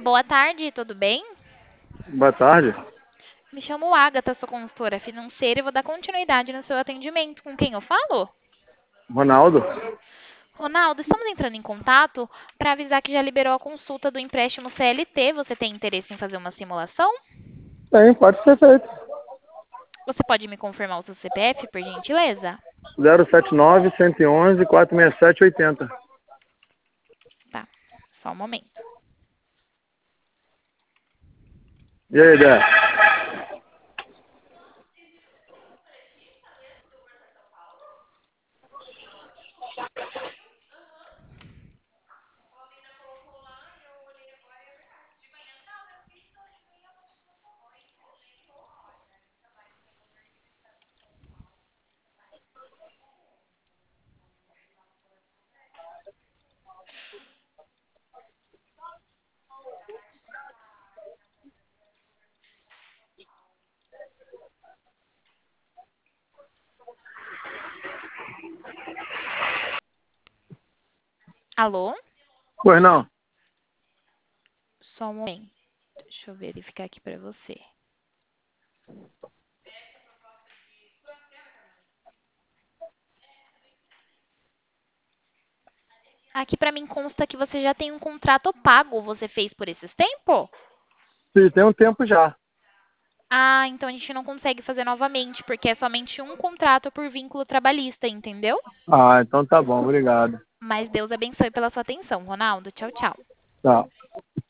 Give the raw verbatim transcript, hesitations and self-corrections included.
Boa tarde, tudo bem? Boa tarde. Me chamo Agatha, sou consultora financeira e vou dar continuidade no seu atendimento. Com quem eu falo? Ronaldo? Ronaldo, estamos entrando em contato para avisar que já liberou a consulta do empréstimo C L T. Você tem interesse em fazer uma simulação? Tem, pode ser feito. Você pode me confirmar o seu C P F, por gentileza? zero sete nove, um um um, quatro seis sete, oito zero. Tá, só um momento. E aí, Dé? Alô? Pois não. Só um momento. Deixa eu verificar aqui para você. Aqui para mim consta que você já tem um contrato pago. Você fez por esses tempos? Sim, tem um tempo já. Ah, então a gente não consegue fazer novamente, porque é somente um contrato por vínculo trabalhista, entendeu? Ah, então tá bom, obrigado. Mas Deus abençoe pela sua atenção, Ronaldo. Tchau, tchau. Tá.